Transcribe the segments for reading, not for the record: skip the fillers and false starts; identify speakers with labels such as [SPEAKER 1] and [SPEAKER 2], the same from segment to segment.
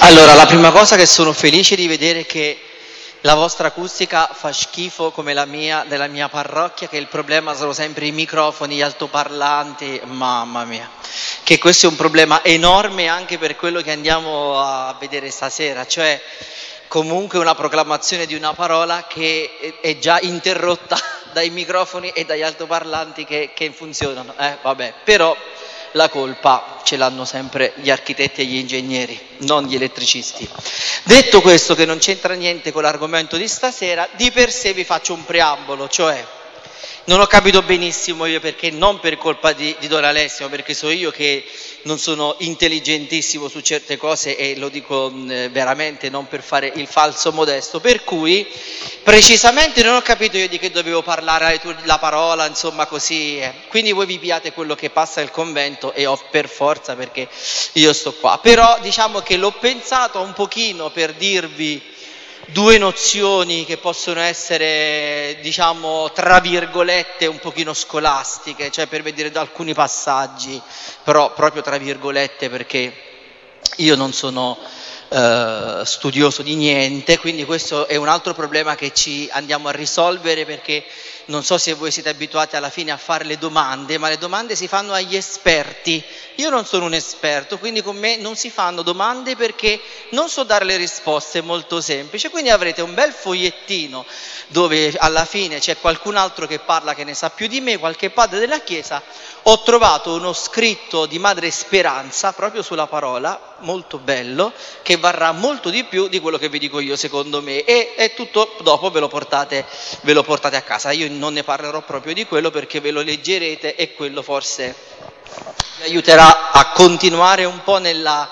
[SPEAKER 1] Allora, la prima cosa che sono felice di vedere è che la vostra acustica fa schifo come la mia, della mia parrocchia, che il problema sono sempre i microfoni, gli altoparlanti, mamma mia, che questo è un problema enorme anche per quello che andiamo a vedere stasera, cioè comunque una proclamazione di una parola che è già interrotta dai microfoni e dagli altoparlanti che funzionano, vabbè, però la colpa ce l'hanno sempre gli architetti e gli ingegneri, non gli elettricisti. Detto questo, che non c'entra niente con l'argomento di stasera, di per sé vi faccio un preambolo, cioè non ho capito benissimo io perché, non per colpa di Don Alessio, perché so io che non sono intelligentissimo su certe cose e lo dico veramente non per fare il falso modesto, per cui precisamente non ho capito io di che dovevo parlare, la parola, insomma così, quindi voi vi piate quello che passa il convento e ho per forza perché io sto qua, però diciamo che l'ho pensato un pochino per dirvi due nozioni che possono essere, diciamo, tra virgolette, un pochino scolastiche, cioè per vedere da alcuni passaggi, però proprio tra virgolette perché io non sono studioso di niente, quindi questo è un altro problema che ci andiamo a risolvere perché non so se voi siete abituati alla fine a fare le domande, ma le domande si fanno agli esperti. Io non sono un esperto, quindi con me non si fanno domande perché non so dare le risposte, è molto semplice, quindi avrete un bel fogliettino dove alla fine c'è qualcun altro che parla che ne sa più di me, qualche padre della Chiesa. Ho trovato uno scritto di Madre Speranza proprio sulla parola, molto bello, che varrà molto di più di quello che vi dico io secondo me e tutto dopo ve lo portate a casa. Io non ne parlerò proprio di quello perché ve lo leggerete e quello forse vi aiuterà a continuare un po' nella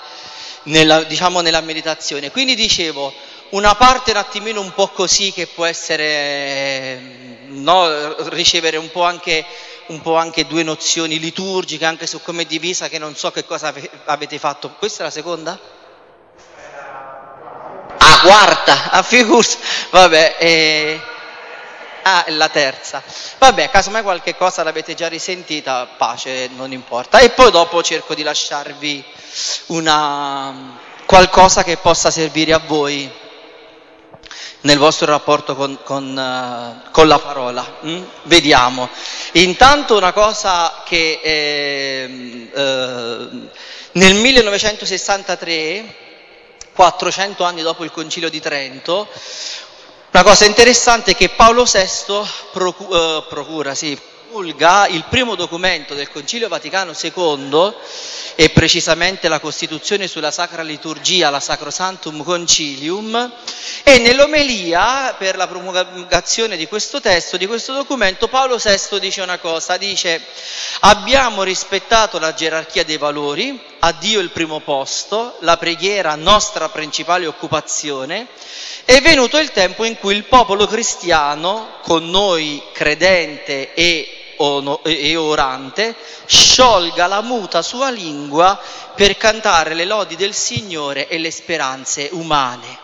[SPEAKER 1] meditazione. Quindi dicevo, una parte un attimino un po' così che può essere, no, ricevere un po' anche due nozioni liturgiche, anche su come è divisa, che non so che cosa avete fatto. Questa è la seconda? Ah, quarta, figurati, vabbè, la terza. Vabbè, casomai qualche cosa l'avete già risentita, pace, non importa. E poi dopo cerco di lasciarvi qualcosa che possa servire a voi nel vostro rapporto con la parola. Vediamo. Intanto una cosa che nel 1963, 400 anni dopo il Concilio di Trento, una cosa interessante è che Paolo VI promulga il primo documento del Concilio Vaticano II e precisamente la Costituzione sulla Sacra Liturgia, la Sacrosanctum Concilium, e nell'omelia per la promulgazione di questo testo, di questo documento, Paolo VI dice una cosa, dice: abbiamo rispettato la gerarchia dei valori, a Dio il primo posto, la preghiera nostra principale occupazione. È venuto il tempo in cui il popolo cristiano, con noi credente e orante, sciolga la muta sua lingua per cantare le lodi del Signore e le speranze umane.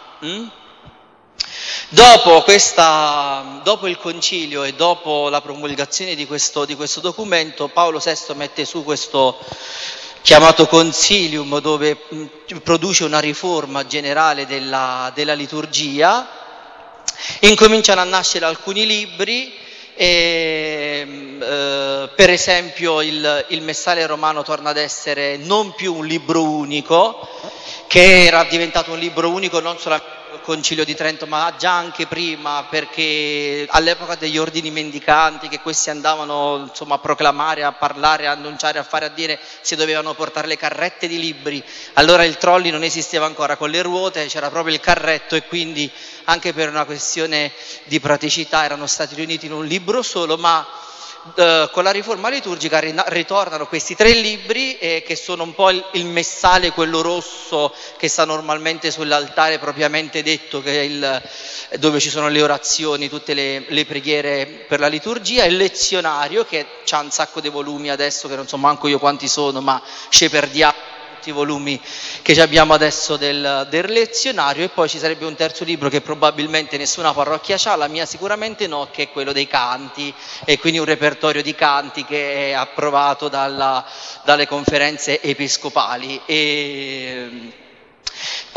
[SPEAKER 1] Dopo il concilio e dopo la promulgazione di questo documento, Paolo VI mette su questo chiamato Concilium, dove produce una riforma generale della liturgia, incominciano a nascere alcuni libri, per esempio il Messale Romano torna ad essere non più un libro unico, che era diventato un libro unico non solamente col Concilio di Trento, ma già anche prima, perché all'epoca degli ordini mendicanti, che questi andavano insomma a proclamare, a parlare, a annunciare, a fare, a dire, si dovevano portare le carrette di libri. Allora il trolley non esisteva ancora con le ruote, c'era proprio il carretto e quindi anche per una questione di praticità erano stati riuniti in un libro solo, ma con la riforma liturgica ritornano questi tre libri che sono un po' il messale, quello rosso che sta normalmente sull'altare propriamente detto, che è dove ci sono le orazioni, tutte le preghiere per la liturgia, il lezionario che ha un sacco di volumi adesso che non so manco io quanti sono, ma ci perdiamo i volumi che abbiamo adesso del lezionario, e poi ci sarebbe un terzo libro che probabilmente nessuna parrocchia ha, la mia sicuramente no, che è quello dei canti, e quindi un repertorio di canti che è approvato dalle conferenze episcopali.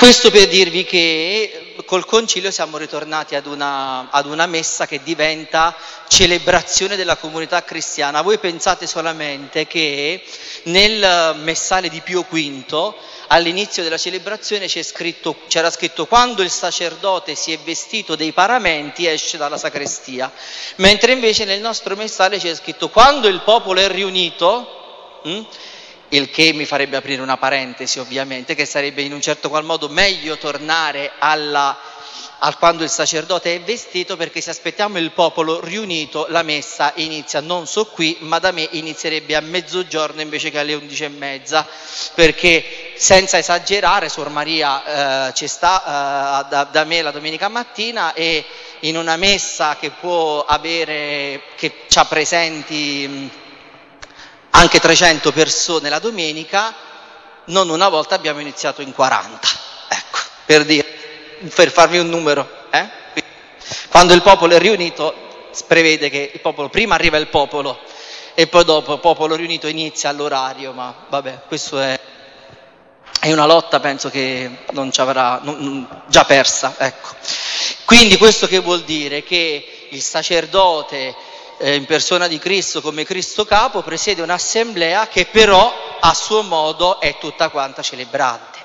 [SPEAKER 1] Questo per dirvi che col concilio siamo ritornati ad una messa che diventa celebrazione della comunità cristiana. Voi pensate solamente che nel messale di Pio V, all'inizio della celebrazione c'era scritto quando il sacerdote si è vestito dei paramenti esce dalla sacrestia, mentre invece nel nostro messale c'è scritto quando il popolo è riunito, il che mi farebbe aprire una parentesi ovviamente, che sarebbe in un certo qual modo meglio tornare a quando il sacerdote è vestito, perché se aspettiamo il popolo riunito la messa inizia non so qui, ma da me inizierebbe a mezzogiorno invece che alle 11:30, perché senza esagerare Suor Maria ci sta da me la domenica mattina, e in una messa che può avere, che c'ha presenti anche 300 persone la domenica, non una volta abbiamo iniziato in 40, ecco, per farvi un numero. Quando il popolo è riunito, si prevede che il popolo, prima arriva il popolo e poi dopo il popolo riunito inizia all'orario, ma vabbè, questo è una lotta, penso che non ci avrà, già persa, ecco. Quindi questo che vuol dire? Che il sacerdote in persona di Cristo come Cristo capo presiede un'assemblea che però a suo modo è tutta quanta celebrante.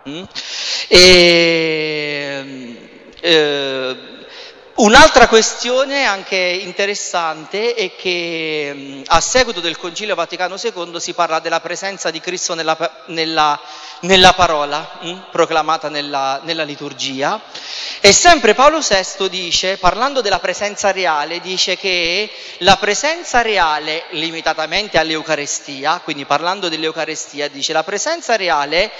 [SPEAKER 1] Un'altra questione anche interessante è che a seguito del Concilio Vaticano II si parla della presenza di Cristo nella parola proclamata nella liturgia, e sempre Paolo VI dice, parlando della presenza reale, dice che la presenza reale, limitatamente all'Eucarestia, quindi parlando dell'Eucarestia, dice la presenza reale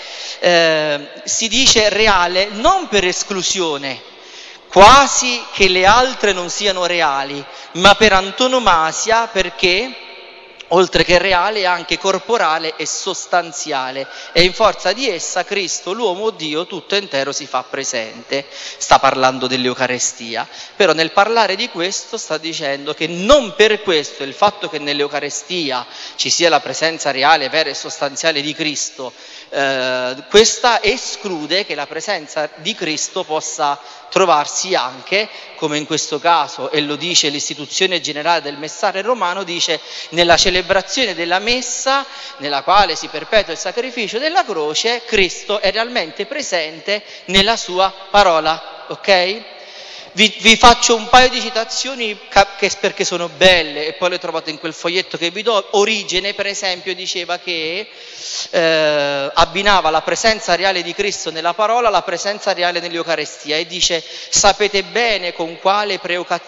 [SPEAKER 1] si dice reale non per esclusione, quasi che le altre non siano reali, ma per antonomasia, perché oltre che reale è anche corporale e sostanziale, e in forza di essa Cristo, l'uomo o Dio tutto intero si fa presente. Sta parlando dell'Eucarestia, però nel parlare di questo sta dicendo che non per questo il fatto che nell'Eucarestia ci sia la presenza reale, vera e sostanziale di Cristo, questa esclude che la presenza di Cristo possa trovarsi anche, come in questo caso, e lo dice l'istituzione generale del Messale romano, dice nella celebrazione della messa nella quale si perpetua il sacrificio della croce, Cristo è realmente presente nella sua parola, ok? Vi faccio un paio di citazioni perché sono belle e poi le trovate in quel foglietto che vi do. Origene, per esempio, diceva che abbinava la presenza reale di Cristo nella parola alla presenza reale nell'Eucarestia, e dice: sapete bene con quale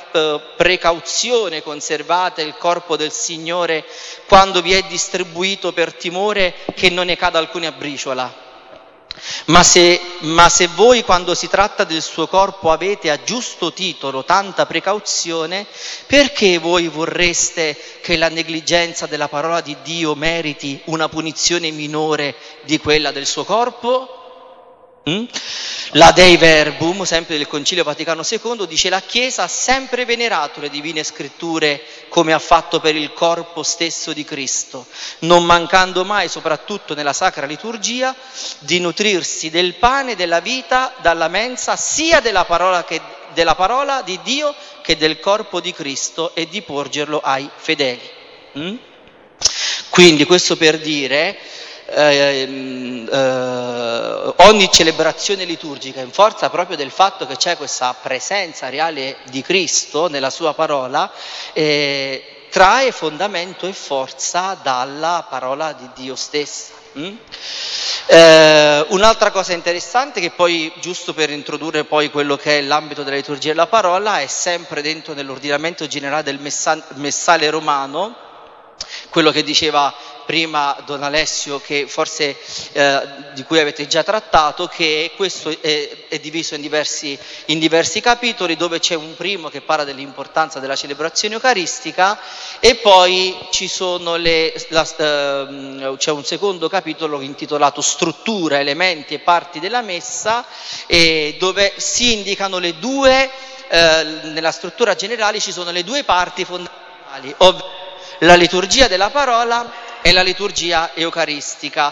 [SPEAKER 1] precauzione conservate il corpo del Signore quando vi è distribuito, per timore che non ne cada alcuna briciola. Ma se voi, quando si tratta del suo corpo, avete a giusto titolo tanta precauzione, perché voi vorreste che la negligenza della parola di Dio meriti una punizione minore di quella del suo corpo? La Dei Verbum, sempre del Concilio Vaticano II, dice: la Chiesa ha sempre venerato le divine scritture come ha fatto per il corpo stesso di Cristo, non mancando mai, soprattutto nella Sacra Liturgia, di nutrirsi del pane della vita dalla mensa sia della parola di Dio che del corpo di Cristo, e di porgerlo ai fedeli. Quindi questo per dire, ogni celebrazione liturgica, in forza proprio del fatto che c'è questa presenza reale di Cristo nella sua parola, trae fondamento e forza dalla parola di Dio stessa. Un'altra cosa interessante, che poi, giusto per introdurre poi quello che è l'ambito della liturgia della parola, è sempre dentro nell'ordinamento generale del Messale romano, quello che diceva prima Don Alessio, che forse di cui avete già trattato, che questo è diviso in diversi capitoli, dove c'è un primo che parla dell'importanza della celebrazione eucaristica, e poi c'è un secondo capitolo intitolato Struttura, elementi e parti della messa, dove si indicano le due, nella struttura generale ci sono le due parti fondamentali, ovvero la liturgia della parola e la liturgia eucaristica.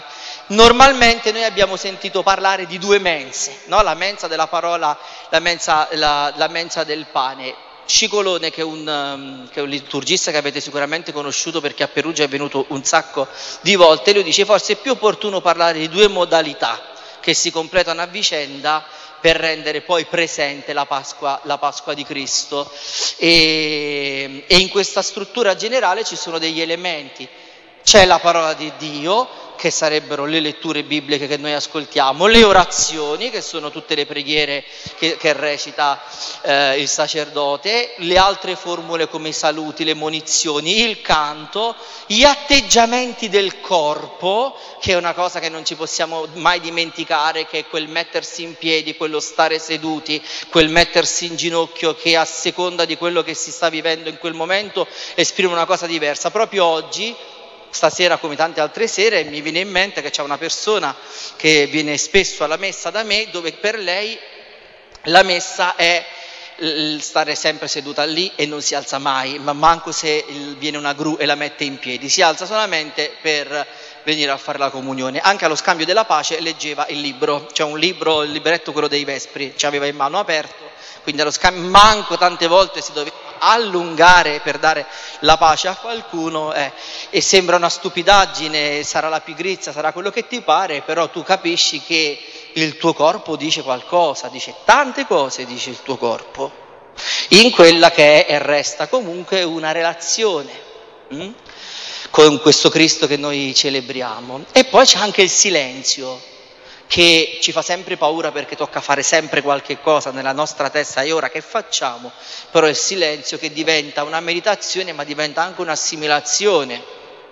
[SPEAKER 1] Normalmente noi abbiamo sentito parlare di due mense, no? La mensa della parola, la mensa del pane. Scicolone, che è un liturgista che avete sicuramente conosciuto perché a Perugia è venuto un sacco di volte, lui dice forse è più opportuno parlare di due modalità che si completano a vicenda per rendere poi presente la Pasqua di Cristo. E in questa struttura generale ci sono degli elementi. C'è la parola di Dio, che sarebbero le letture bibliche che noi ascoltiamo, le orazioni, che sono tutte le preghiere che recita il sacerdote, le altre formule come i saluti, le monizioni, il canto, gli atteggiamenti del corpo, che è una cosa che non ci possiamo mai dimenticare, che è quel mettersi in piedi, quello stare seduti, quel mettersi in ginocchio, che a seconda di quello che si sta vivendo in quel momento esprime una cosa diversa. Proprio oggi, stasera come tante altre sere, mi viene in mente che c'è una persona che viene spesso alla messa da me, dove per lei la messa è stare sempre seduta lì e non si alza mai, ma manco se viene una gru e la mette in piedi, si alza solamente per venire a fare la comunione. Anche allo scambio della pace leggeva il libro, cioè un libro, il libretto quello dei Vespri, ci aveva in mano aperto, quindi allo scambio manco tante volte si doveva allungare per dare la pace a qualcuno, e sembra una stupidaggine, sarà la pigrizia, sarà quello che ti pare, però tu capisci che il tuo corpo dice qualcosa, dice tante cose, dice il tuo corpo, in quella che è e resta comunque una relazione con questo Cristo che noi celebriamo. E poi c'è anche il silenzio, che ci fa sempre paura perché tocca fare sempre qualche cosa nella nostra testa, e ora che facciamo? Però il silenzio che diventa una meditazione, ma diventa anche un'assimilazione,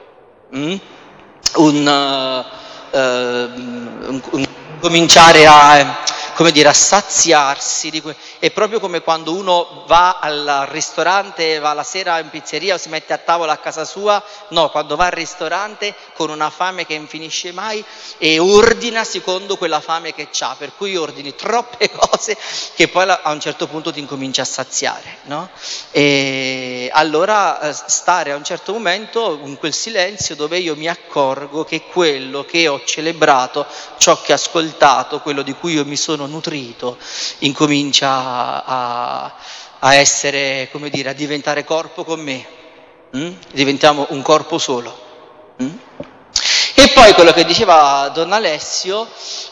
[SPEAKER 1] cominciare a saziarsi è proprio come quando uno va al ristorante, va la sera in pizzeria o si mette a tavola a casa sua, no, quando va al ristorante con una fame che non finisce mai e ordina secondo quella fame che c'ha, per cui ordini troppe cose che poi a un certo punto ti incomincia a saziare, no? E allora stare a un certo momento in quel silenzio dove io mi accorgo che quello che ho celebrato, ciò che ho ascoltato, quello di cui io mi sono nutrito, incomincia a essere, come dire, a diventare corpo con me. Diventiamo un corpo solo. E poi quello che diceva Don Alessio,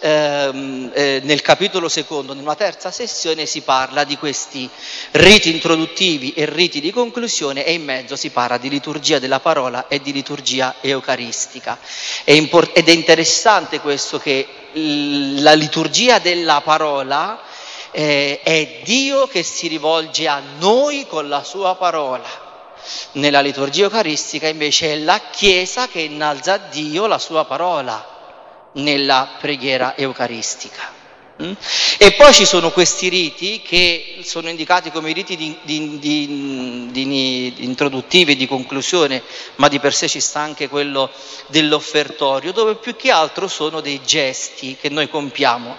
[SPEAKER 1] nel capitolo secondo, nella terza sessione, si parla di questi riti introduttivi e riti di conclusione, e in mezzo si parla di liturgia della parola e di liturgia eucaristica. Ed è interessante questo, che la liturgia della parola è Dio che si rivolge a noi con la sua parola. Nella liturgia eucaristica invece è la Chiesa che innalza a Dio la sua parola nella preghiera eucaristica. E poi ci sono questi riti che sono indicati come riti introduttivi, di conclusione, ma di per sé ci sta anche quello dell'offertorio, dove più che altro sono dei gesti che noi compiamo,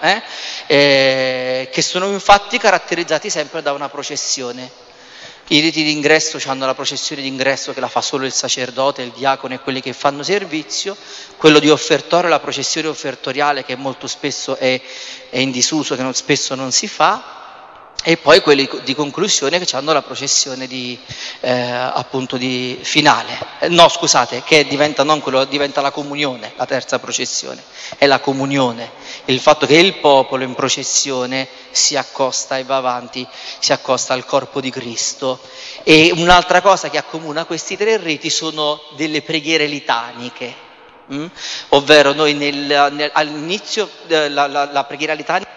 [SPEAKER 1] che sono infatti caratterizzati sempre da una processione. I riti d'ingresso hanno la processione d'ingresso che la fa solo il sacerdote, il diacono e quelli che fanno servizio, quello di offertorio, la processione offertoriale che molto spesso è in disuso, che spesso non si fa, e poi quelli di conclusione che hanno la processione appunto di finale. No, scusate, che diventa non quello, diventa la comunione, la terza processione, è la comunione, il fatto che il popolo in processione si accosta e va avanti, si accosta al corpo di Cristo. E un'altra cosa che accomuna questi tre riti sono delle preghiere litaniche, ovvero noi all'inizio la preghiera litanica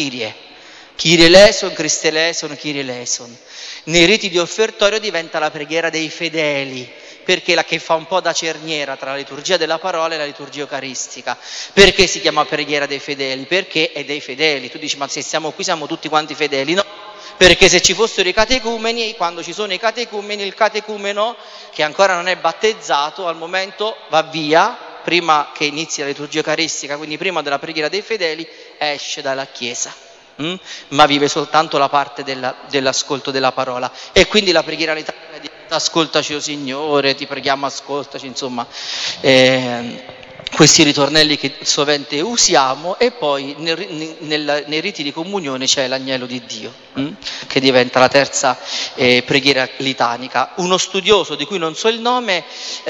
[SPEAKER 1] Kyrie eleison, Christe eleison, Kyrie eleison. Nei riti di offertorio diventa la preghiera dei fedeli, perché che fa un po' da cerniera tra la liturgia della parola e la liturgia eucaristica. Perché si chiama preghiera dei fedeli? Perché è dei fedeli. Tu dici, ma se siamo qui siamo tutti quanti fedeli? No, perché se ci fossero i catecumeni, quando ci sono i catecumeni, il catecumeno che ancora non è battezzato al momento va via, prima che inizi la liturgia eucaristica, quindi prima della preghiera dei fedeli, esce dalla Chiesa. Ma vive soltanto la parte dell'ascolto della parola, e quindi la preghiera litanica diventa ascoltaci o Signore, ti preghiamo, ascoltaci, insomma, questi ritornelli che sovente usiamo, e poi nei riti di comunione c'è l'agnello di Dio, che diventa la terza preghiera litanica. Uno studioso, di cui non so il nome,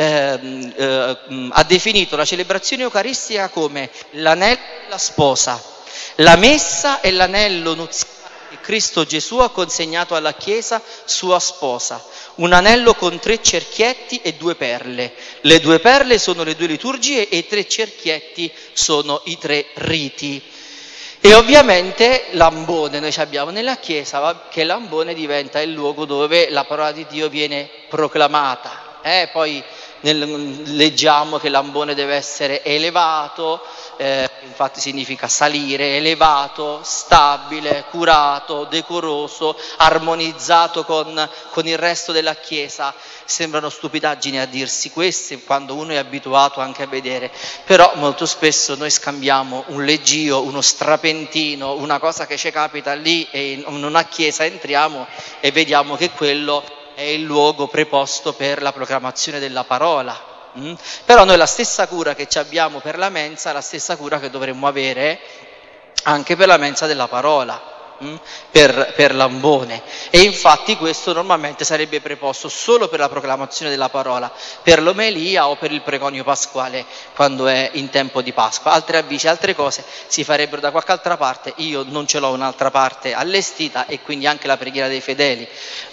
[SPEAKER 1] ha definito la celebrazione eucaristica come l'anello della sposa, la messa e l'anello nuziale che Cristo Gesù ha consegnato alla Chiesa, sua sposa. Un anello con 3 cerchietti e 2 perle. Le 2 perle sono le 2 liturgie e i 3 cerchietti sono i 3 riti. E ovviamente l'ambone, noi abbiamo nella Chiesa che l'ambone diventa il luogo dove la parola di Dio viene proclamata. Poi leggiamo che l'ambone deve essere elevato, infatti significa salire, elevato, stabile, curato, decoroso, armonizzato con il resto della Chiesa. Sembrano stupidaggini a dirsi queste quando uno è abituato anche a vedere, però molto spesso noi scambiamo un leggio, uno strapentino, una cosa che ci capita lì, e in una chiesa entriamo e vediamo che quello è il luogo preposto per la proclamazione della parola. Però noi la stessa cura che ci abbiamo per la mensa è la stessa cura che dovremmo avere anche per la mensa della parola, per l'ambone. E infatti questo normalmente sarebbe preposto solo per la proclamazione della parola, per l'omelia o per il preconio pasquale quando è in tempo di Pasqua. Altre avvisi, altre cose si farebbero da qualche altra parte. Io non ce l'ho un'altra parte allestita, e quindi anche la preghiera dei fedeli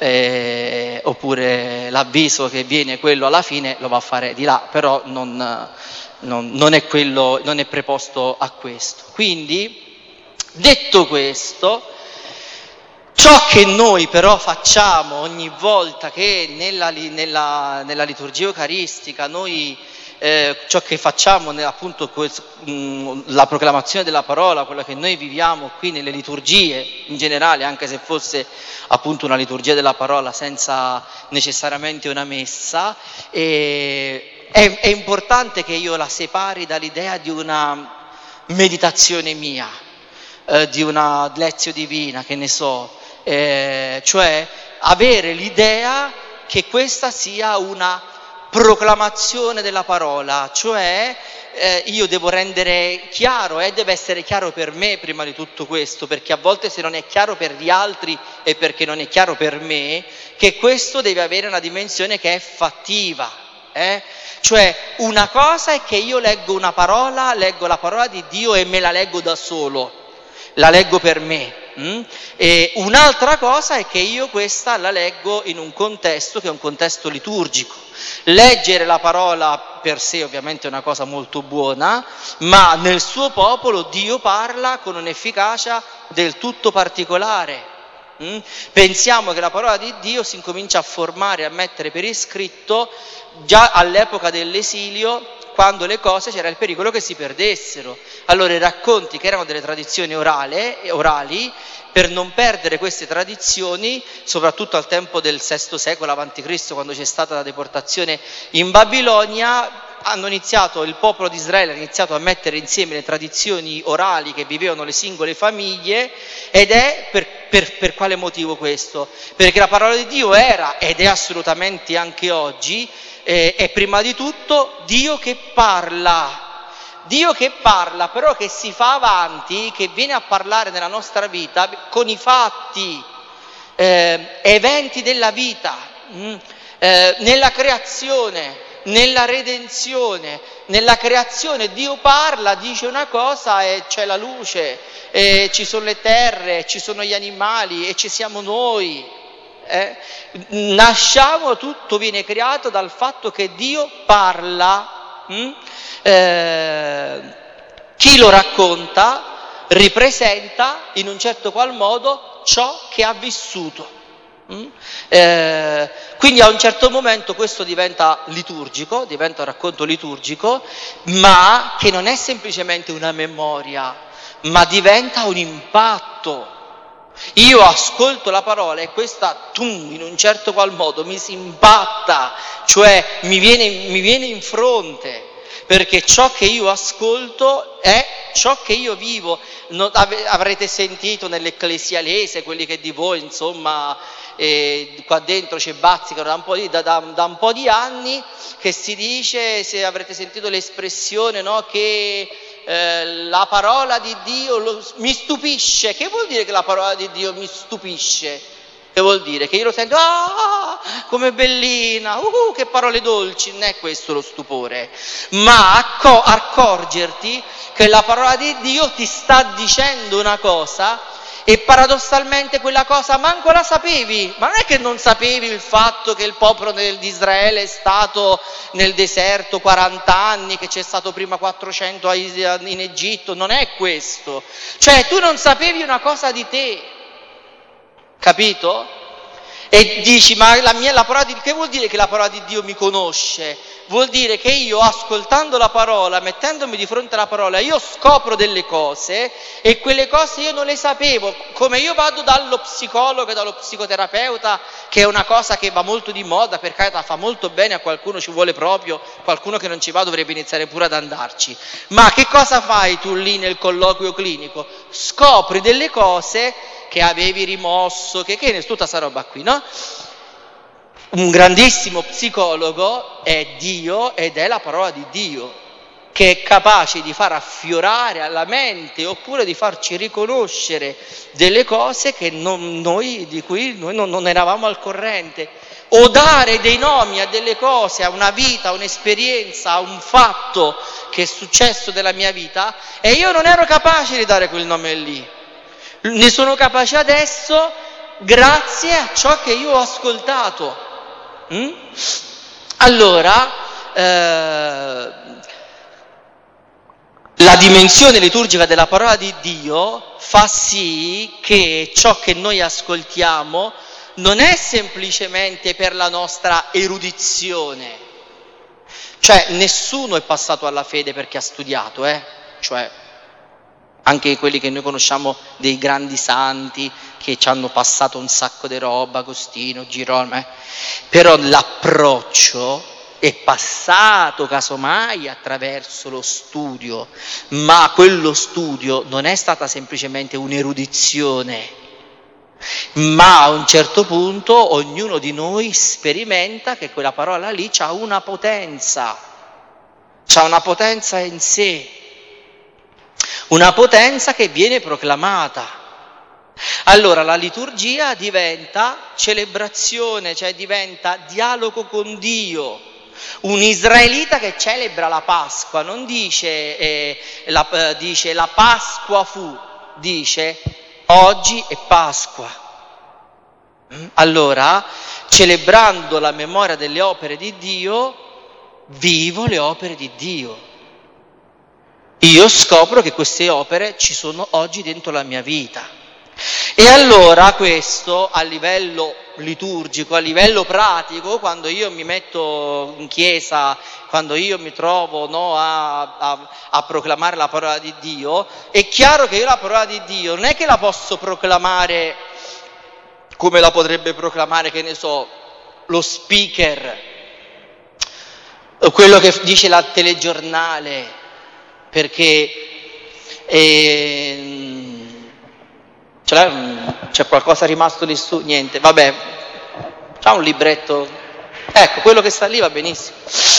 [SPEAKER 1] oppure l'avviso che viene quello alla fine lo va a fare di là, però non è preposto a questo. Quindi, detto questo, ciò che noi però facciamo ogni volta che nella liturgia eucaristica noi ciò che facciamo appunto la proclamazione della parola, quello che noi viviamo qui nelle liturgie in generale, anche se fosse appunto una liturgia della parola senza necessariamente una messa, è importante che io la separi dall'idea di una meditazione mia, di una lezio divina, che ne so, cioè avere l'idea che questa sia una proclamazione della parola, cioè io devo rendere chiaro, deve essere chiaro per me prima di tutto questo, perché a volte se non è chiaro per gli altri e perché non è chiaro per me, che questo deve avere una dimensione che è fattiva. Cioè una cosa è che io leggo una parola, leggo la parola di Dio e me la leggo da solo, la leggo per me. E un'altra cosa è che io questa la leggo in un contesto che è un contesto liturgico. Leggere la parola per sé ovviamente è una cosa molto buona, ma nel suo popolo Dio parla con un'efficacia del tutto particolare. Pensiamo che la parola di Dio si incomincia a formare, a mettere per iscritto già all'epoca dell'esilio, quando le cose c'era il pericolo che si perdessero. Allora i racconti, che erano delle tradizioni orali, per non perdere queste tradizioni, soprattutto al tempo del VI secolo a.C., quando c'è stata la deportazione in Babilonia, il popolo di Israele ha iniziato a mettere insieme le tradizioni orali che vivevano le singole famiglie. Ed è per quale motivo questo? Perché la parola di Dio era, ed è assolutamente anche oggi, è prima di tutto Dio che parla, però che si fa avanti, che viene a parlare nella nostra vita con i fatti, eventi della vita, nella creazione, nella redenzione. Nella creazione Dio parla, dice una cosa e c'è la luce, e ci sono le terre, ci sono gli animali e ci siamo noi. Nasciamo, tutto viene creato dal fatto che Dio parla. Chi lo racconta ripresenta in un certo qual modo ciò che ha vissuto. Quindi a un certo momento questo diventa liturgico, diventa un racconto liturgico, ma che non è semplicemente una memoria, ma diventa un impatto. Io ascolto la parola e questa in un certo qual modo mi si impatta, cioè mi viene in fronte. perché ciò che io ascolto è ciò che io vivo. Avrete sentito nell'Ecclesialese, quelli che di voi, insomma, qua dentro ci bazzicano da un po' di anni, che si dice, se avrete sentito l'espressione, no, che la parola di Dio mi stupisce. Che vuol dire che la parola di Dio mi stupisce? Che vuol dire? Che io lo sento, come bellina, che parole dolci. Non è questo lo stupore, ma accorgerti che la parola di Dio ti sta dicendo una cosa e paradossalmente quella cosa manco la sapevi. Ma non è che non sapevi il fatto che il popolo di Israele è stato nel deserto 40 anni, che c'è stato prima 400 in Egitto, non è questo. Cioè tu non sapevi una cosa di te, capito? E dici, ma la parola di Dio, che vuol dire che la parola di Dio mi conosce? Vuol dire che io, ascoltando la parola, mettendomi di fronte alla parola, io scopro delle cose e quelle cose io non le sapevo. Come io vado dallo psicologo e dallo psicoterapeuta, che è una cosa che va molto di moda, per carità, fa molto bene, a qualcuno ci vuole proprio, qualcuno che non ci va dovrebbe iniziare pure ad andarci. Ma che cosa fai tu lì nel colloquio clinico? Scopri delle cose che avevi rimosso, che è tutta sta roba qui, no? Un grandissimo psicologo è Dio ed è la parola di Dio, che è capace di far affiorare alla mente oppure di farci riconoscere delle cose che di cui noi non eravamo al corrente, o dare dei nomi a delle cose, a una vita, a un'esperienza, a un fatto che è successo nella mia vita e io non ero capace di dare quel nome lì. Ne sono capace adesso grazie a ciò che io ho ascoltato. Allora, la dimensione liturgica della parola di Dio fa sì che ciò che noi ascoltiamo non è semplicemente per la nostra erudizione. Cioè, nessuno è passato alla fede perché ha studiato, cioè anche quelli che noi conosciamo dei grandi santi che ci hanno passato un sacco di roba, Agostino, Girolamo, però l'approccio è passato casomai attraverso lo studio, ma quello studio non è stata semplicemente un'erudizione, ma a un certo punto ognuno di noi sperimenta che quella parola lì ha una potenza in sé. Una potenza che viene proclamata. Allora la liturgia diventa celebrazione, cioè diventa dialogo con Dio. Un israelita che celebra la Pasqua non dice la Pasqua fu, dice oggi è Pasqua. Allora, celebrando la memoria delle opere di Dio, vivo le opere di Dio. Io scopro che queste opere ci sono oggi dentro la mia vita. E allora questo a livello liturgico, a livello pratico, quando io mi metto in chiesa, quando io mi trovo a proclamare la parola di Dio, è chiaro che io la parola di Dio non è che la posso proclamare come la potrebbe proclamare, che ne so, lo speaker, quello che dice il telegiornale, perché c'è qualcosa rimasto lì su? Niente, vabbè, c'ha un libretto, ecco, quello che sta lì va benissimo.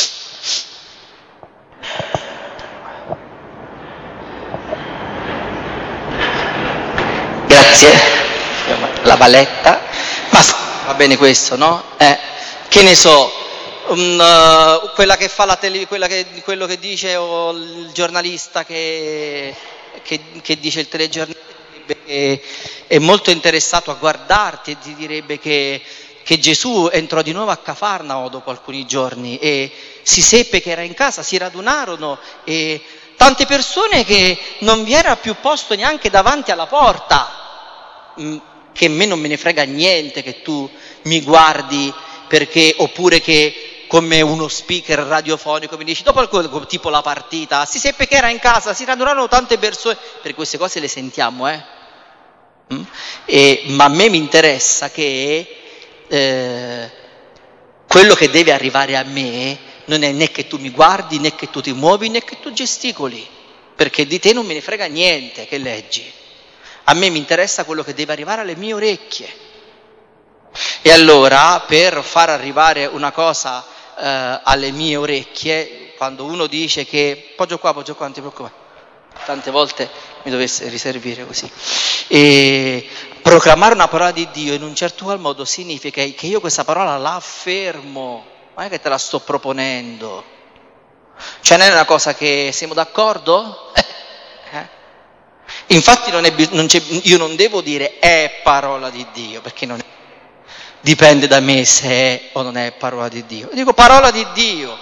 [SPEAKER 1] Grazie, la valetta, ma va bene questo, no? Che ne so, quella che fa quello che dice, o il giornalista che dice il telegiornale, è molto interessato a guardarti e ti direbbe che Gesù entrò di nuovo a Cafarnao dopo alcuni giorni e si seppe che era in casa, si radunarono e tante persone che non vi era più posto neanche davanti alla porta, che a me non me ne frega niente che tu mi guardi perché, oppure che come uno speaker radiofonico mi dici dopo tipo la partita, si seppe che era in casa, si radunarono tante persone, per queste cose le sentiamo, ma a me mi interessa che quello che deve arrivare a me non è né che tu mi guardi, né che tu ti muovi, né che tu gesticoli, perché di te non me ne frega niente che leggi. A me mi interessa quello che deve arrivare alle mie orecchie. E allora, per far arrivare una cosa alle mie orecchie, quando uno dice che poggio qua, non ti preoccupare, tante volte mi dovesse riservire così, e proclamare una parola di Dio in un certo qual modo significa che io questa parola la affermo, non è che te la sto proponendo, cioè non è una cosa che siamo d'accordo? Infatti io non devo dire è parola di Dio, perché non è. Dipende da me se è o non è parola di Dio. Dico parola di Dio.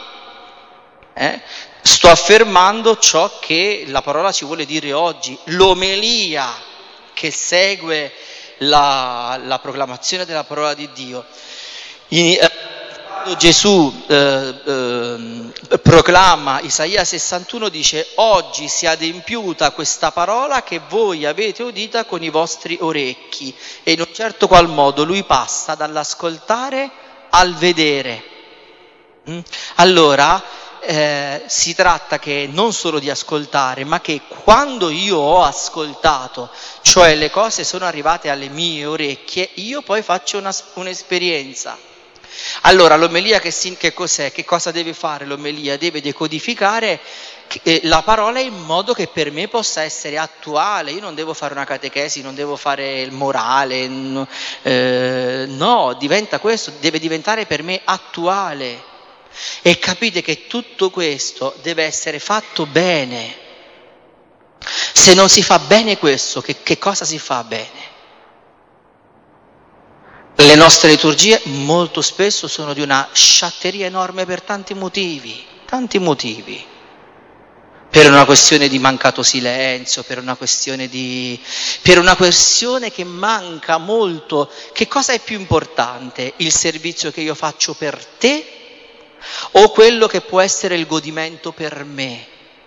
[SPEAKER 1] Sto affermando ciò che la parola ci vuole dire oggi. L'omelia che segue la proclamazione della parola di Dio. Gesù proclama, Isaia 61 dice: oggi si è adempiuta questa parola che voi avete udita con i vostri orecchi. E in un certo qual modo lui passa dall'ascoltare al vedere. Allora si tratta che non solo di ascoltare, ma che quando io ho ascoltato, cioè le cose sono arrivate alle mie orecchie, io poi faccio un'esperienza. Allora l'omelia che cos'è? Che cosa deve fare l'omelia? Deve decodificare la parola in modo che per me possa essere attuale. Io non devo fare una catechesi, non devo fare il morale, no, diventa questo, deve diventare per me attuale. E capite che tutto questo deve essere fatto bene. Se non si fa bene questo, che cosa si fa bene? Le nostre liturgie molto spesso sono di una sciatteria enorme per tanti motivi. Per una questione di mancato silenzio, per una questione che manca molto. Che cosa è più importante? Il servizio che io faccio per te o quello che può essere il godimento per me?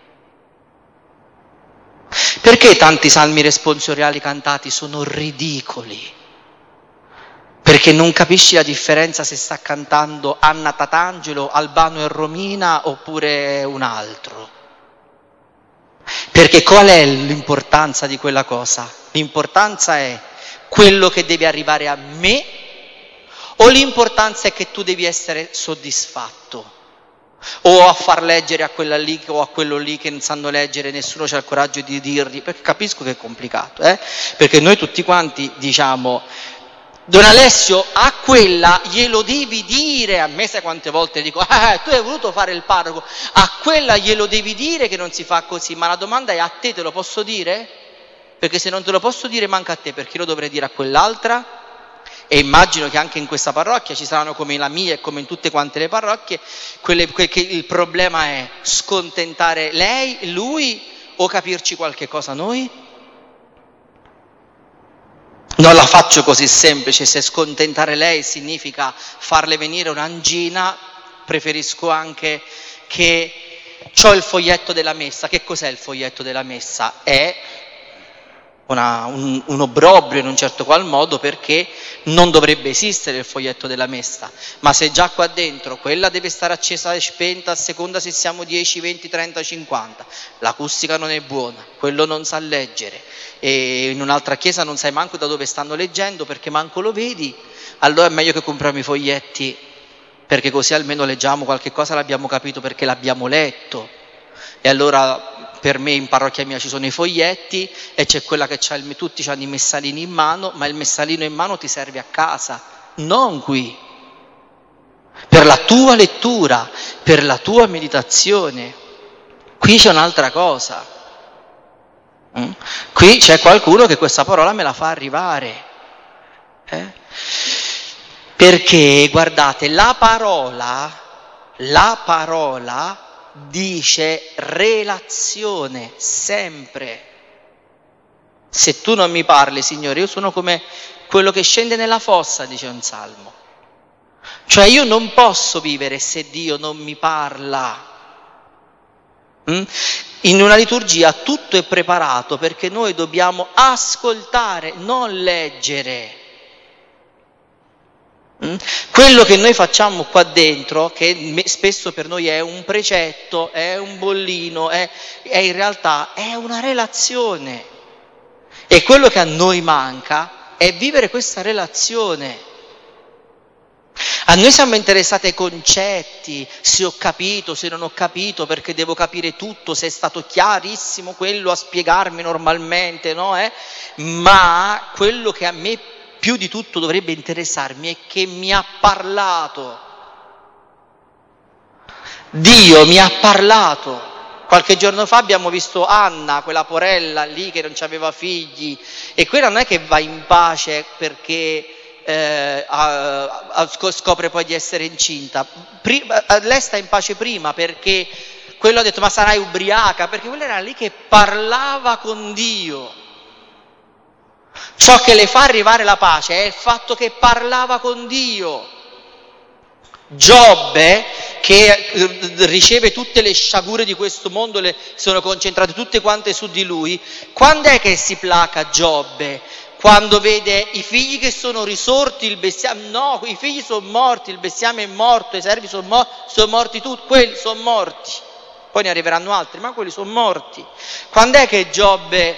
[SPEAKER 1] Perché tanti salmi responsoriali cantati sono ridicoli? Perché non capisci la differenza se sta cantando Anna Tatangelo, Albano e Romina oppure un altro. Perché qual è l'importanza di quella cosa? L'importanza è quello che deve arrivare a me o l'importanza è che tu devi essere soddisfatto? O a far leggere a quella lì o a quello lì che non sanno leggere, nessuno c'ha il coraggio di dirgli, perché capisco che è complicato, perché noi tutti quanti diciamo: Don Alessio, a quella glielo devi dire, a me sai quante volte dico, tu hai voluto fare il parroco, a quella glielo devi dire che non si fa così, ma la domanda è: a te lo posso dire? Perché se non te lo posso dire manca a te, perché lo dovrei dire a quell'altra? E immagino che anche in questa parrocchia ci saranno, come la mia e come in tutte quante le parrocchie, che il problema è scontentare lei, lui o capirci qualche cosa noi? Non la faccio così semplice, se scontentare lei significa farle venire un'angina, preferisco anche che c'ho il foglietto della messa. Che cos'è il foglietto della messa? È un obbrobrio in un certo qual modo, perché non dovrebbe esistere il foglietto della messa, ma se già qua dentro quella deve stare accesa e spenta a seconda se siamo 10, 20, 30, 50, l'acustica non è buona, quello non sa leggere e in un'altra chiesa non sai manco da dove stanno leggendo perché manco lo vedi, allora è meglio che compriamo i foglietti, perché così almeno leggiamo qualche cosa, l'abbiamo capito perché l'abbiamo letto. E allora per me in parrocchia mia ci sono i foglietti e c'è quella che tutti hanno i messalini in mano, ma il messalino in mano ti serve a casa, non qui, per la tua lettura, per la tua meditazione. Qui c'è un'altra cosa. Qui c'è qualcuno che questa parola me la fa arrivare. Perché, guardate, la parola dice relazione, sempre. Se tu non mi parli, Signore, io sono come quello che scende nella fossa, dice un salmo. Cioè io non posso vivere se Dio non mi parla. In una liturgia tutto è preparato perché noi dobbiamo ascoltare, non leggere. Quello che noi facciamo qua dentro, che spesso per noi è un precetto, è un bollino, è in realtà è una relazione. E quello che a noi manca è vivere questa relazione. A noi siamo interessati ai concetti, se ho capito, se non ho capito, perché devo capire tutto, se è stato chiarissimo quello a spiegarmi normalmente, no? Ma quello che a me più di tutto dovrebbe interessarmi è che mi ha parlato. Dio mi ha parlato. Qualche giorno fa abbiamo visto Anna, quella porella lì che non aveva figli, e quella non è che va in pace perché scopre poi di essere incinta. Lei sta in pace prima perché quello ha detto ma sarai ubriaca, perché quella era lì che parlava con Dio. Ciò che le fa arrivare la pace è il fatto che parlava con Dio. Giobbe, che riceve tutte le sciagure di questo mondo, sono concentrate tutte quante su di lui, quando è che si placa Giobbe? Quando vede i figli che sono risorti, il bestiame, no, i figli sono morti, il bestiame è morto, i servi sono morti tutti, quelli sono morti, poi ne arriveranno altri, ma quelli sono morti. Quando è che Giobbe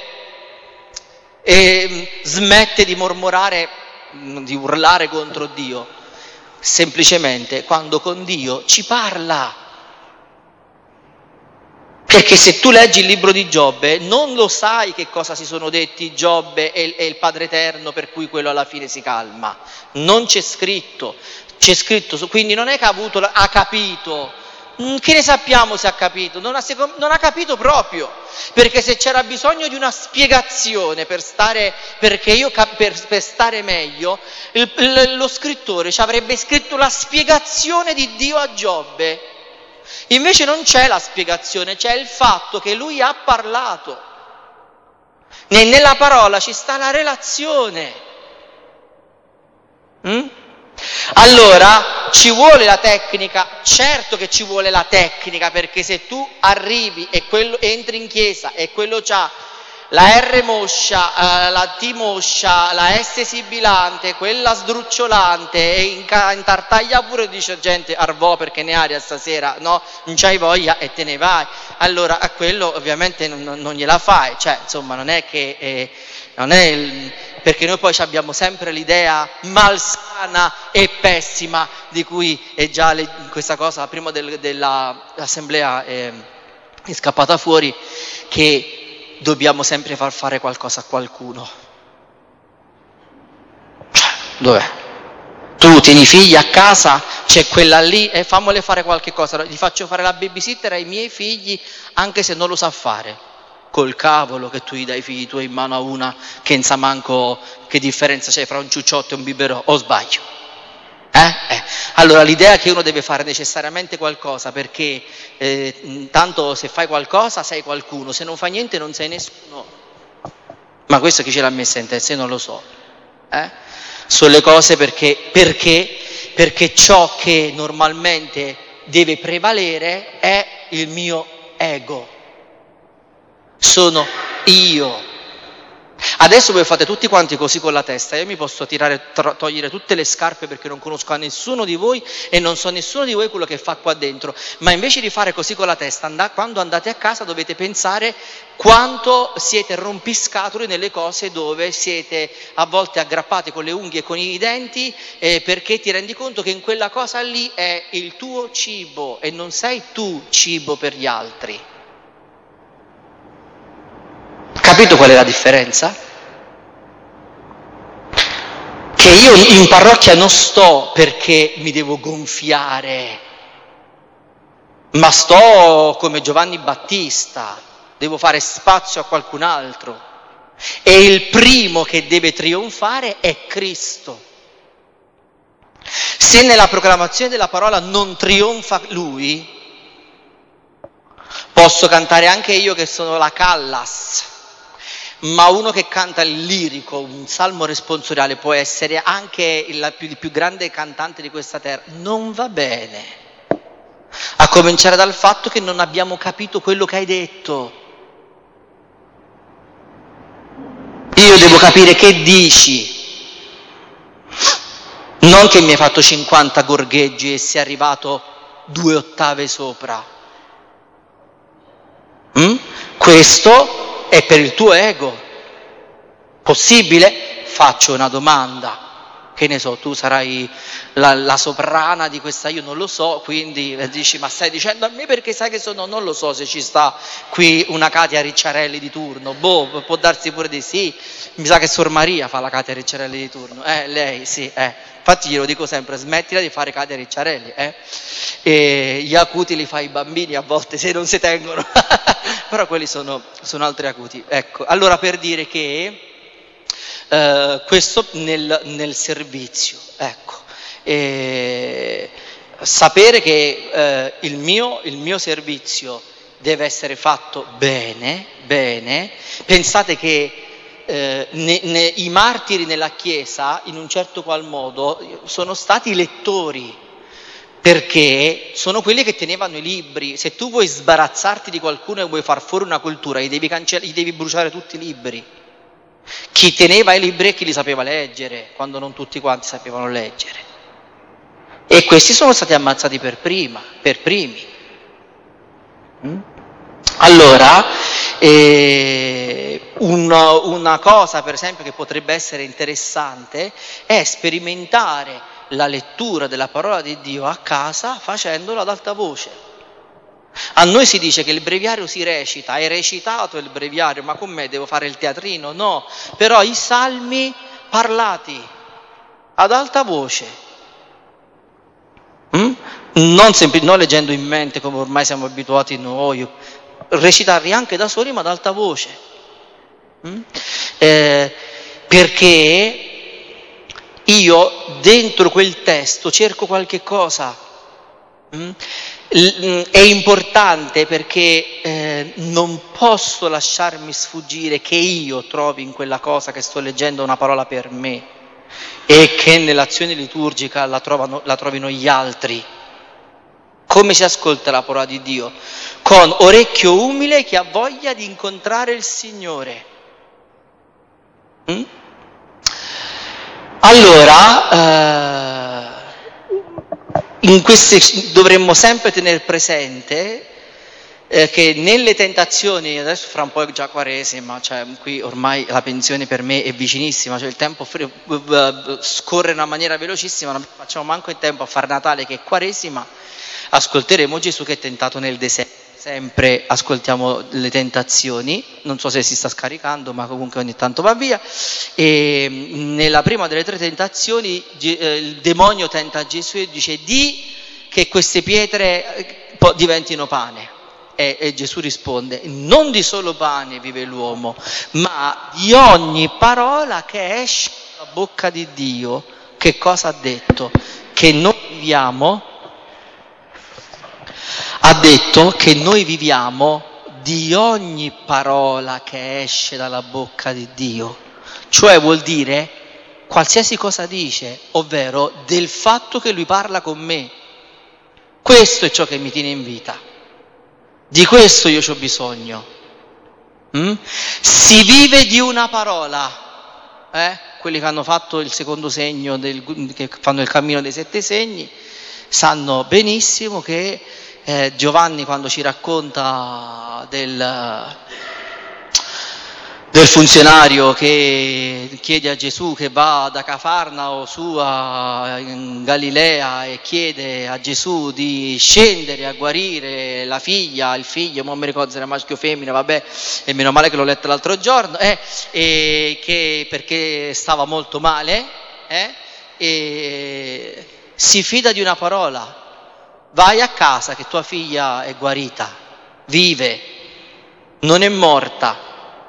[SPEAKER 1] smette di mormorare, di urlare contro Dio? Semplicemente quando con Dio ci parla. Perché se tu leggi il libro di Giobbe non lo sai che cosa si sono detti Giobbe e il Padre Eterno per cui quello alla fine si calma. Non c'è scritto, quindi non è che ha capito. Che ne sappiamo se ha capito? Non ha capito proprio, perché se c'era bisogno di una spiegazione per stare meglio, lo scrittore ci avrebbe scritto la spiegazione di Dio a Giobbe. Invece non c'è la spiegazione, c'è il fatto che lui ha parlato. Nella parola ci sta la relazione. Allora ci vuole la tecnica, certo che ci vuole la tecnica, perché se tu arrivi e entri in chiesa e quello c'ha la R moscia, la T moscia, la S sibilante, quella sdrucciolante e intartaglia pure, dice gente arvò perché ne aria stasera, no, non c'hai voglia e te ne vai. Allora a quello ovviamente non gliela fai, cioè insomma non è che perché noi poi abbiamo sempre l'idea malsana e pessima di cui è già questa cosa prima dell'assemblea è scappata fuori, che dobbiamo sempre far fare qualcosa a qualcuno. Dov'è? Tu tieni i figli a casa, c'è quella lì e fammole fare qualche cosa, gli faccio fare la babysitter ai miei figli anche se non lo sa fare. Col cavolo che tu gli dai i figli tuoi in mano a una che non sa manco che differenza c'è fra un ciucciotto e un biberò, o sbaglio? Allora l'idea che uno deve fare necessariamente qualcosa perché tanto se fai qualcosa sei qualcuno, se non fai niente non sei nessuno. Ma questo chi ce l'ha messa in testa? Io non lo so. Sono le cose perché ciò che normalmente deve prevalere è il mio ego. Sono io. Adesso voi fate tutti quanti così con la testa, io mi posso togliere tutte le scarpe perché non conosco a nessuno di voi e non so nessuno di voi quello che fa qua dentro, ma invece di fare così con la testa, quando andate a casa dovete pensare quanto siete rompiscatole nelle cose dove siete a volte aggrappati con le unghie e con i denti perché ti rendi conto che in quella cosa lì è il tuo cibo e non sei tu cibo per gli altri. Capito qual è la differenza? Che io in parrocchia non sto perché mi devo gonfiare, ma sto come Giovanni Battista, devo fare spazio a qualcun altro. E il primo che deve trionfare è Cristo. Se nella proclamazione della parola non trionfa Lui, posso cantare anche io che sono la Callas. Ma uno che canta il lirico, un salmo responsoriale, può essere anche il più grande cantante di questa terra, non va bene. A cominciare dal fatto che non abbiamo capito quello che hai detto. Io devo capire che dici. Non che mi hai fatto 50 gorgheggi e sei arrivato 2 ottave sopra. Questo è per il tuo ego. Possibile? Faccio una domanda. Che ne so, tu sarai la soprana di questa, io non lo so, quindi dici, ma stai dicendo a me perché sai che sono, non lo so se ci sta qui una Katia Ricciarelli di turno, può darsi pure di sì, mi sa che Sor Maria fa la Katia Ricciarelli di turno, lei sì, infatti glielo dico sempre, smettila di fare Katia Ricciarelli, e gli acuti li fai i bambini a volte se non si tengono, però quelli sono altri acuti, ecco, allora per dire che questo nel servizio, ecco, sapere che il mio servizio deve essere fatto bene, pensate che i martiri nella Chiesa, in un certo qual modo, sono stati i lettori, perché sono quelli che tenevano i libri. Se tu vuoi sbarazzarti di qualcuno e vuoi far fuori una cultura, gli devi bruciare tutti i libri. Chi teneva i libri e chi li sapeva leggere, quando non tutti quanti sapevano leggere. E questi sono stati ammazzati per primi. Allora, una cosa per esempio che potrebbe essere interessante è sperimentare la lettura della parola di Dio a casa facendola ad alta voce. A noi si dice che il breviario si recita, hai recitato il breviario, ma con me devo fare il teatrino? No, però i salmi parlati ad alta voce, non leggendo in mente come ormai siamo abituati noi, recitarli anche da soli ma ad alta voce, perché io dentro quel testo cerco qualche cosa. È importante perché non posso lasciarmi sfuggire che io trovi in quella cosa che sto leggendo una parola per me e che nell'azione liturgica la trovino gli altri. Come si ascolta la parola di Dio? Con orecchio umile che ha voglia di incontrare il Signore. Allora, in queste dovremmo sempre tenere presente che nelle tentazioni, adesso fra un po' è già Quaresima, cioè qui ormai la pensione per me è vicinissima, cioè il tempo scorre in una maniera velocissima, non facciamo manco in tempo a fare Natale che è Quaresima, ascolteremo Gesù che è tentato nel deserto. Sempre ascoltiamo le tentazioni, non so se si sta scaricando, ma comunque ogni tanto va via. E nella prima delle 3 tentazioni il demonio tenta Gesù e dice: di che queste pietre diventino pane. E Gesù risponde: non di solo pane vive l'uomo, ma di ogni parola che esce dalla bocca di Dio. Che cosa ha detto? Che noi viviamo. Ha detto che noi viviamo di ogni parola che esce dalla bocca di Dio, cioè vuol dire qualsiasi cosa dice, ovvero del fatto che Lui parla con me. Questo è ciò che mi tiene in vita, di questo io ho bisogno. Si vive di una parola, quelli che hanno fatto il secondo segno, che fanno il cammino dei 7 segni, sanno benissimo che Giovanni quando ci racconta del funzionario che chiede a Gesù, che va da Cafarnao su in Galilea e chiede a Gesù di scendere a guarire la figlia, il figlio, non mi ricordo se era maschio o femmina, vabbè, e meno male che l'ho letto l'altro giorno, e che perché stava molto male, e si fida di una parola. Vai a casa che tua figlia è guarita, vive, non è morta.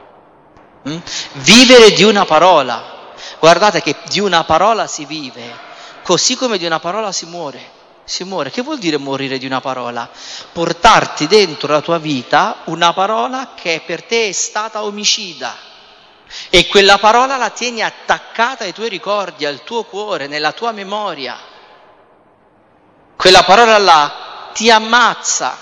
[SPEAKER 1] Vivere di una parola. Guardate che di una parola si vive, così come di una parola si muore. Si muore. Che vuol dire morire di una parola? Portarti dentro la tua vita una parola che per te è stata omicida. E quella parola la tieni attaccata ai tuoi ricordi, al tuo cuore, nella tua memoria. Quella parola là ti ammazza.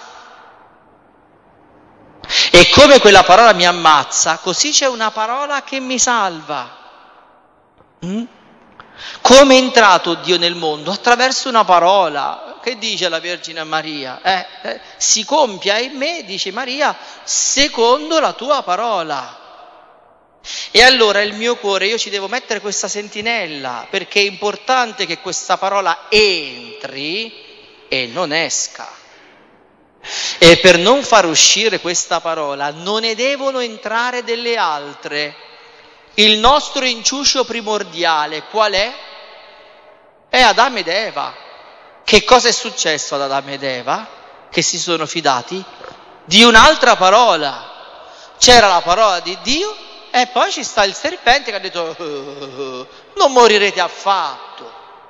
[SPEAKER 1] E come quella parola mi ammazza, così c'è una parola che mi salva. Come è entrato Dio nel mondo? Attraverso una parola. Che dice la Vergine Maria? Si compia in me, dice Maria, secondo la tua parola. E allora il mio cuore, io ci devo mettere questa sentinella, perché è importante che questa parola entri e non esca. E per non far uscire questa parola non ne devono entrare delle altre. Il nostro inciucio primordiale qual è? È Adamo ed Eva. Che cosa è successo ad Adamo ed Eva? Che si sono fidati di un'altra parola. C'era la parola di Dio e poi ci sta il serpente che ha detto non morirete affatto.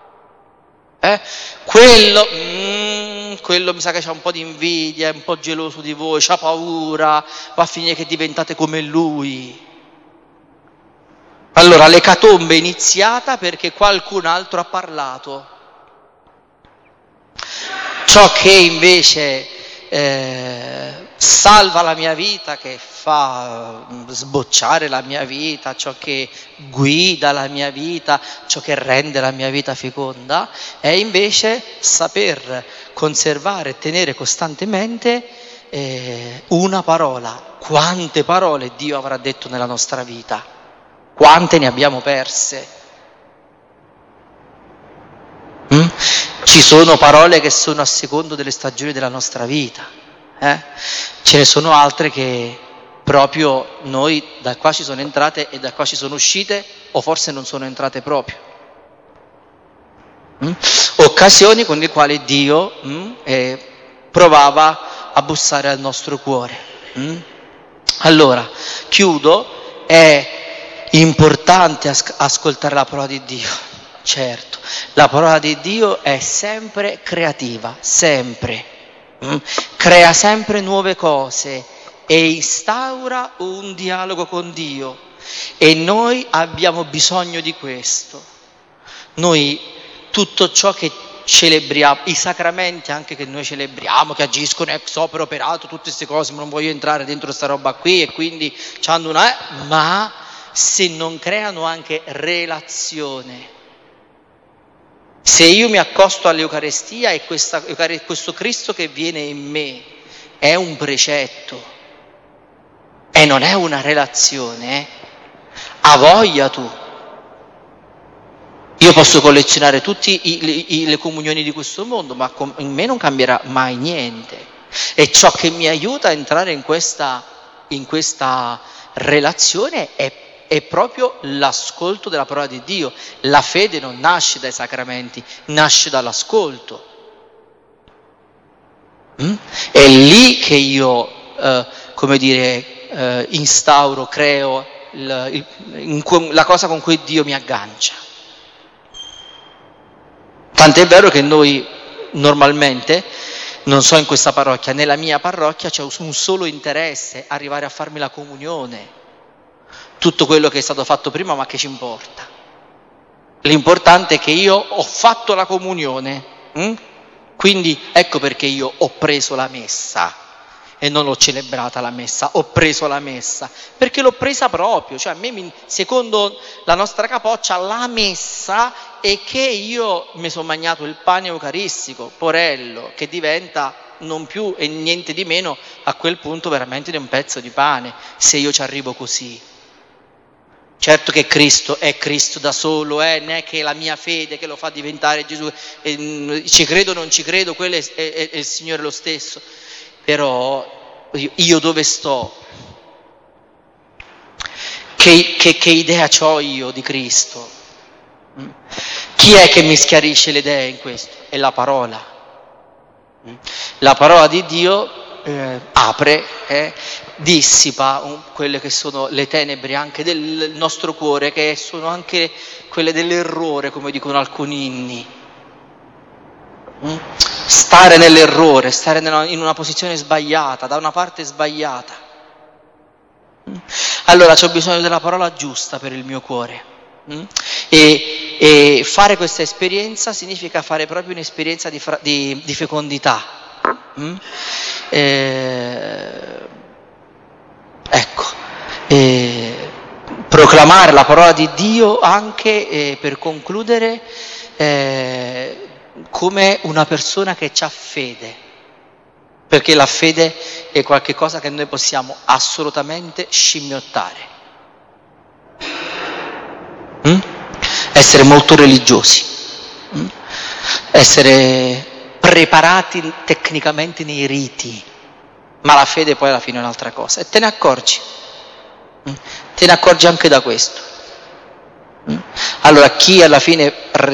[SPEAKER 1] Quello mi sa che c'ha un po' di invidia, è un po' geloso di voi, c'ha paura, va a finire che diventate come lui. Allora l'ecatombe è iniziata perché qualcun altro ha parlato. Ciò che invece salva la mia vita, che fa sbocciare la mia vita, ciò che guida la mia vita, ciò che rende la mia vita feconda, è invece saper conservare e tenere costantemente una parola. Quante parole Dio avrà detto nella nostra vita? Quante ne abbiamo perse? Ci sono parole che sono a secondo delle stagioni della nostra vita, ce ne sono altre che proprio noi da qua ci sono entrate e da qua ci sono uscite, o forse non sono entrate proprio. Occasioni con le quali Dio provava a bussare al nostro cuore. Allora, chiudo, è importante ascoltare la parola di Dio, certo, la parola di Dio è sempre creativa, sempre, crea sempre nuove cose e instaura un dialogo con Dio e noi abbiamo bisogno di questo. Noi tutto ciò che celebriamo, i sacramenti anche che noi celebriamo, che agiscono ex opere operato, tutte queste cose, ma non voglio entrare dentro sta roba qui e quindi c'hanno ma se non creano anche relazione. Se io mi accosto all'Eucarestia e questo Cristo che viene in me è un precetto e non è una relazione, ha voglia tu. Io posso collezionare tutte le comunioni di questo mondo, ma in me non cambierà mai niente. E ciò che mi aiuta a entrare in questa relazione è proprio l'ascolto della parola di Dio. La fede non nasce dai sacramenti, nasce dall'ascolto. È lì che io, instauro, creo la cosa con cui Dio mi aggancia. Tant'è vero che noi normalmente, non so in questa parrocchia, nella mia parrocchia c'è un solo interesse, arrivare a farmi la comunione. Tutto quello che è stato fatto prima, ma che ci importa? L'importante è che io ho fatto la comunione, quindi ecco perché io ho preso la messa e non l'ho celebrata la messa, ho preso la messa, perché l'ho presa proprio, cioè a me, secondo la nostra capoccia, la messa è che io mi sono mangiato il pane eucaristico, porello, che diventa non più e niente di meno a quel punto veramente di un pezzo di pane, se io ci arrivo così. Certo che Cristo è Cristo da solo, non è che la mia fede che lo fa diventare Gesù, ci credo o non ci credo, quello è il Signore lo stesso, però io dove sto? Che idea ho io di Cristo? Chi è che mi schiarisce le idee in questo? È la parola. La parola di Dio apre, dissipa quelle che sono le tenebre anche del nostro cuore, che sono anche quelle dell'errore, come dicono alcuni inni. Stare nell'errore, stare in una posizione sbagliata, da una parte sbagliata. Allora c'ho bisogno della parola giusta per il mio cuore. E fare questa esperienza significa fare proprio un'esperienza di fecondità. proclamare la parola di Dio anche, per concludere, come una persona che ha fede, perché la fede è qualcosa che noi possiamo assolutamente scimmiottare. Essere molto religiosi, essere preparati tecnicamente nei riti, ma la fede poi alla fine è un'altra cosa, e te ne accorgi anche da questo. Allora chi alla fine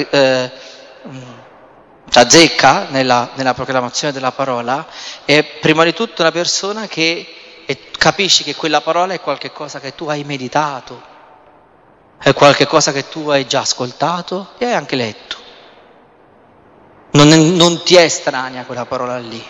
[SPEAKER 1] azzecca nella proclamazione della parola è prima di tutto una persona che capisci che quella parola è qualcosa che tu hai meditato, è qualcosa che tu hai già ascoltato e hai anche letto. Non ti è estranea quella parola lì.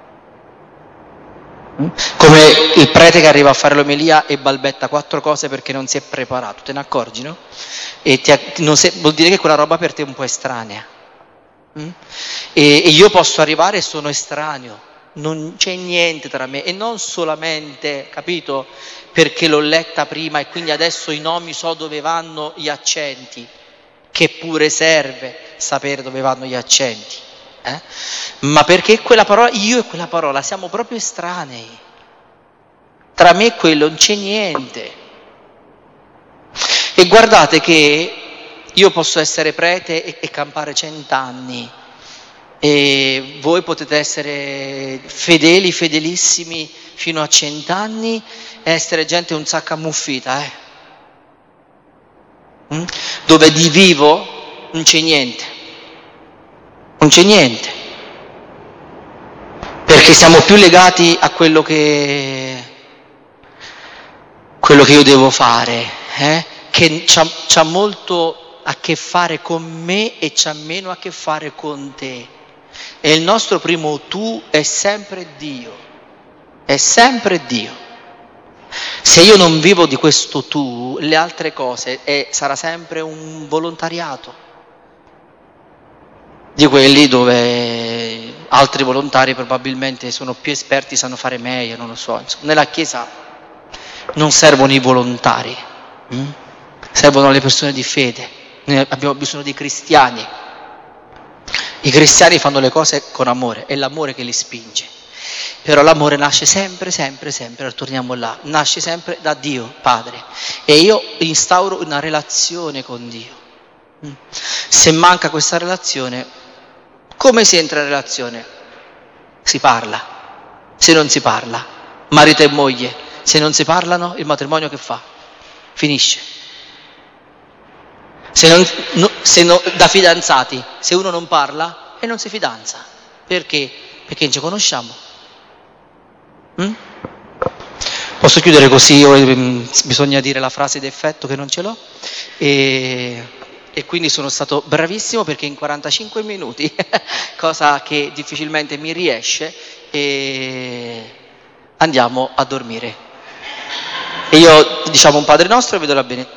[SPEAKER 1] Come il prete che arriva a fare l'omelia e balbetta 4 cose perché non si è preparato, te ne accorgi, no? E vuol dire che quella roba per te è un po' estranea. E io posso arrivare e sono estraneo, non c'è niente tra me, e non solamente, capito, perché l'ho letta prima e quindi adesso i nomi so dove vanno gli accenti, che pure serve sapere dove vanno gli accenti, ma perché quella parola, io e quella parola siamo proprio estranei, tra me e quello non c'è niente. E guardate che io posso essere prete e campare 100 anni, e voi potete essere fedeli, fedelissimi fino a 100 anni e essere gente un sacco ammuffita, dove di vivo non c'è niente, perché siamo più legati a quello che io devo fare, che c'ha molto a che fare con me e c'ha meno a che fare con te. E il nostro primo tu è sempre Dio, Se io non vivo di questo tu, le altre cose sarà sempre un volontariato, di quelli dove altri volontari probabilmente sono più esperti, sanno fare meglio, non lo so. Insomma, nella Chiesa non servono i volontari, servono le persone di fede. Noi abbiamo bisogno di cristiani. I cristiani fanno le cose con amore, è l'amore che li spinge. Però l'amore nasce sempre, torniamo là, nasce sempre da Dio, Padre. E io instauro una relazione con Dio. Se manca questa relazione, come si entra in relazione? Si parla. Se non si parla, marito e moglie, se non si parlano, il matrimonio che fa? Finisce. Da fidanzati, se uno non parla e non si fidanza, perché? Perché non ci conosciamo. Posso chiudere così, bisogna dire la frase d'effetto che non ce l'ho, e quindi sono stato bravissimo perché in 45 minuti, cosa che difficilmente mi riesce, e andiamo a dormire. E io diciamo un Padre nostro e vedo la benedizione.